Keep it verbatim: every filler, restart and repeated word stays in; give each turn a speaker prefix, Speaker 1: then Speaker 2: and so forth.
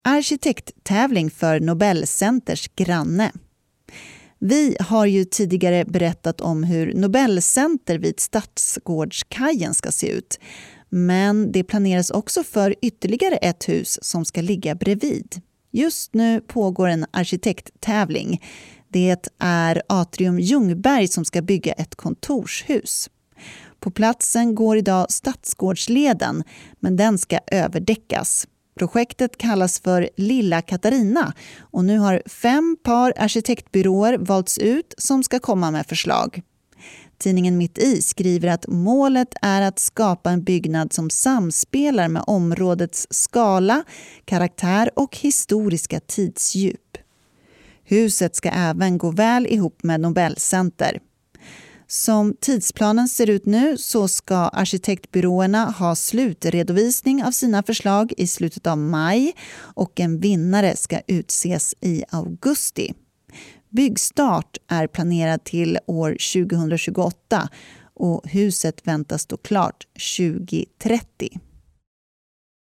Speaker 1: Arkitekttävling för Nobelcenters granne. Vi har ju tidigare berättat om hur Nobelcenter vid Stadsgårdskajen ska se ut. Men det planeras också för ytterligare ett hus som ska ligga bredvid. Just nu pågår en arkitekttävling. Det är Atrium Ljungberg som ska bygga ett kontorshus. På platsen går idag Stadsgårdsleden, men den ska överdäckas. Projektet kallas för Lilla Katarina och nu har fem par arkitektbyråer valts ut som ska komma med förslag. Tidningen Mitt i skriver att målet är att skapa en byggnad som samspelar med områdets skala, karaktär och historiska tidsdjup. Huset ska även gå väl ihop med Nobelcenter. Som tidsplanen ser ut nu så ska arkitektbyråerna ha slutredovisning av sina förslag i slutet av maj och en vinnare ska utses i augusti. Byggstart är planerad till år tjugohundratjugoåtta och huset väntas stå klart tjugohundratrettio.